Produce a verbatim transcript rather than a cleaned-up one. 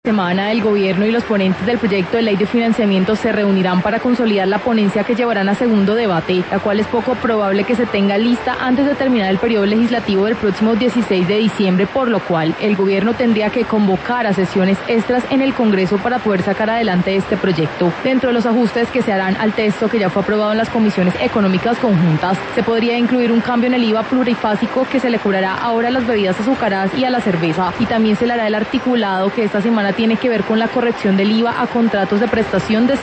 Semana, el gobierno y los ponentes del proyecto de ley de financiamiento se reunirán para consolidar la ponencia que llevarán a segundo debate, la cual es poco probable que se tenga lista antes de terminar el periodo legislativo del próximo dieciséis de diciembre, por lo cual el gobierno tendría que convocar a sesiones extras en el Congreso para poder sacar adelante este proyecto. Dentro de los ajustes que se harán al texto que ya fue aprobado en las comisiones económicas conjuntas, se podría incluir un cambio en el I V A plurifásico que se le cobrará ahora a las bebidas azucaradas y a la cerveza, y también se le hará el articulado que esta semana tiene que ver con la corrección del I V A a contratos de prestación de